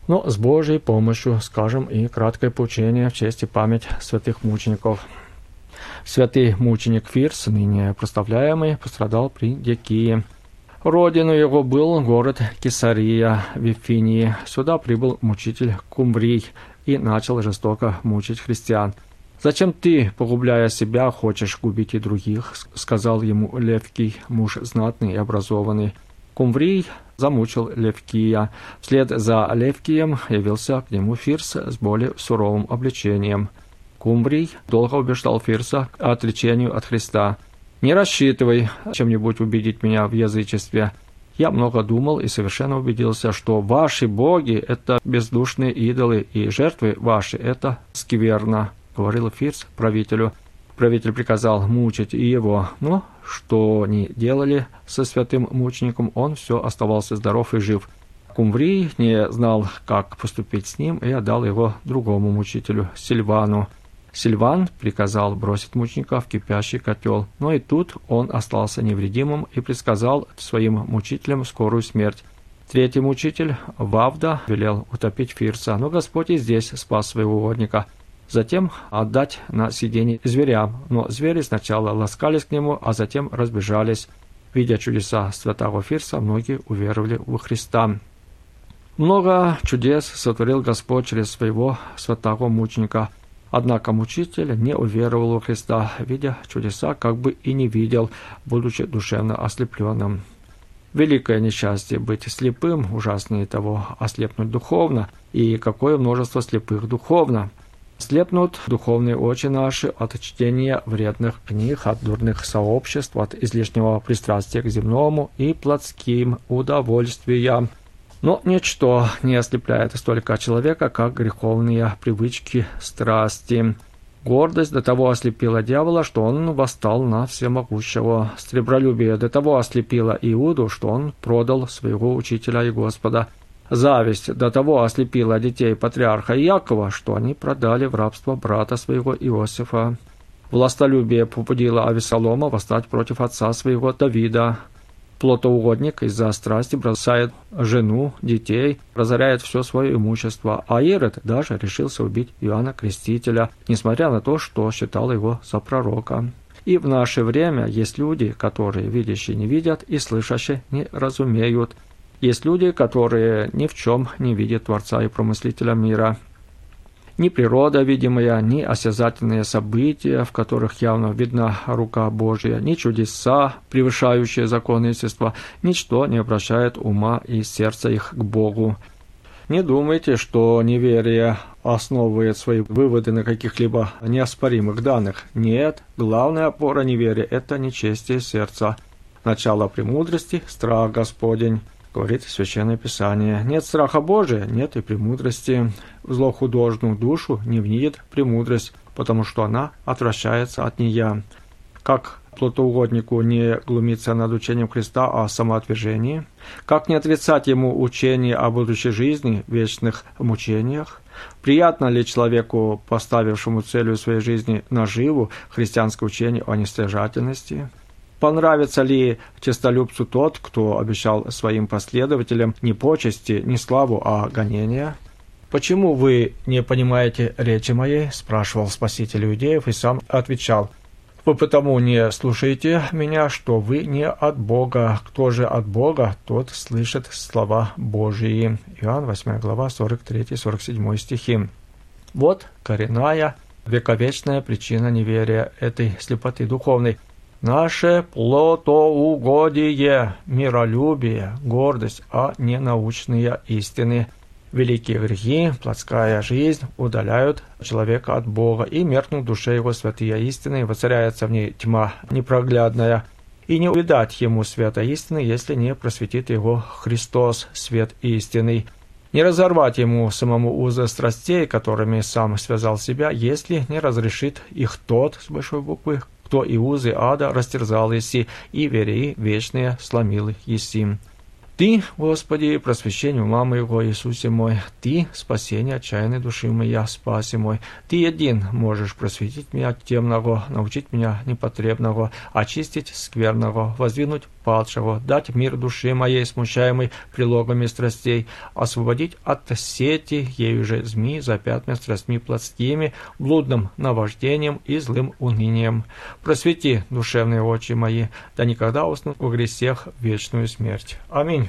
Но с Божьей помощью скажем и краткое поучение в честь и память святых мучеников. Святый мученик Фирс, ныне прославляемый, пострадал при Дикии. Родиной его был город Кесария в Вифинии. Сюда прибыл мучитель Кумврий и начал жестоко мучить христиан. «Зачем ты, погубляя себя, хочешь губить и других?» — сказал ему Левкий, муж знатный и образованный. Кумврий замучил Левкия. Вслед за Левкием явился к нему Фирс с более суровым обличением. Кумврий долго убеждал Фирса к отречению от Христа. «Не рассчитывай чем-нибудь убедить меня в язычестве. Я много думал и совершенно убедился, что ваши боги — это бездушные идолы, и жертвы ваши — это скверно», — говорил Фирс правителю. Правитель приказал мучить и его, но что ни делали со святым мучеником, он все оставался здоров и жив. Кумврий не знал, как поступить с ним, и отдал его другому мучителю, Сильвану. Сильван приказал бросить мученика в кипящий котел, но и тут он остался невредимым и предсказал своим мучителям скорую смерть. Третий мучитель, Вавда, велел утопить Фирса, но Господь и здесь спас своего угодника. Затем отдать на съедение зверям, но звери сначала ласкались к нему, а затем разбежались. Видя чудеса святого Фирса, многие уверовали во Христа. Много чудес сотворил Господь через своего святого мученика. Однако мучитель не уверовал во Христа, видя чудеса, как бы и не видел, будучи душевно ослепленным. Великое несчастье быть слепым, ужаснее того ослепнуть духовно, и какое множество слепых духовно. Слепнут духовные очи наши от чтения вредных книг, от дурных сообществ, от излишнего пристрастия к земному и плотским удовольствиям. Но ничто не ослепляет столько человека, как греховные привычки, страсти. Гордость до того ослепила дьявола, что он восстал на всемогущего. Сребролюбие до того ослепило Иуду, что он продал своего учителя и Господа. Зависть до того ослепила детей патриарха Иакова, что они продали в рабство брата своего Иосифа. Властолюбие побудило Авессалома восстать против отца своего Давида. Плотоугодник из-за страсти бросает жену, детей, разоряет все свое имущество, а Ирод даже решился убить Иоанна Крестителя, несмотря на то, что считал его за пророка. И в наше время есть люди, которые видящие не видят и слышащие не разумеют. Есть люди, которые ни в чем не видят Творца и Промыслителя мира. Ни природа видимая, ни осязательные события, в которых явно видна рука Божья, ни чудеса, превышающие законы естества, ничто не обращает ума и сердца их к Богу. Не думайте, что неверие основывает свои выводы на каких-либо неоспоримых данных. Нет, главная опора неверия – это нечестие сердца. Начало премудрости – страх Господень. Говорит Священное Писание. Нет страха Божия, нет и премудрости. В злохудожную душу не внидит премудрость, потому что она отвращается от нея. Как плотоугоднику не глумиться над учением Христа о самоотвержении? Как не отрицать ему учение о будущей жизни, вечных мучениях? Приятно ли человеку, поставившему целью своей жизни наживу, христианское учение о нестяжательности? Понравится ли честолюбцу тот, кто обещал своим последователям не почести, не славу, а гонения? «Почему вы не понимаете речи моей?» – спрашивал Спаситель иудеев и сам отвечал: «Вы потому не слушаете меня, что вы не от Бога. Кто же от Бога, тот слышит слова Божии». Иоанн 8 глава 43-47 стихи. Вот коренная, вековечная причина неверия этой слепоты духовной. Наше плотоугодие, миролюбие, гордость, а не научные истины. Великие грехи, плотская жизнь удаляют человека от Бога, и меркнут в душе его святые истины, и воцаряется в ней тьма непроглядная. И не увидать ему света истины, если не просветит его Христос, свет истинный. Не разорвать ему самому узы страстей, которыми сам связал себя, если не разрешит их тот, с большой буквы, кто и узы ада растерзал еси, и вереи вечные сломил еси. Ты, Господи, просвещение ума моего, Иисусе мой, Ты, спасение отчаянной души моя, спаси мой. Ты один можешь просветить меня от темного, научить меня непотребного, очистить скверного, воздвигнуть падшего, дать мир души моей, смущаемой прилогами страстей, освободить от сети, ею же змеи, запятнанной страстьми плотскими, блудным наваждением и злым унынием. Просвети душевные очи мои, да никогда уснут во грехах вечную смерть. Аминь.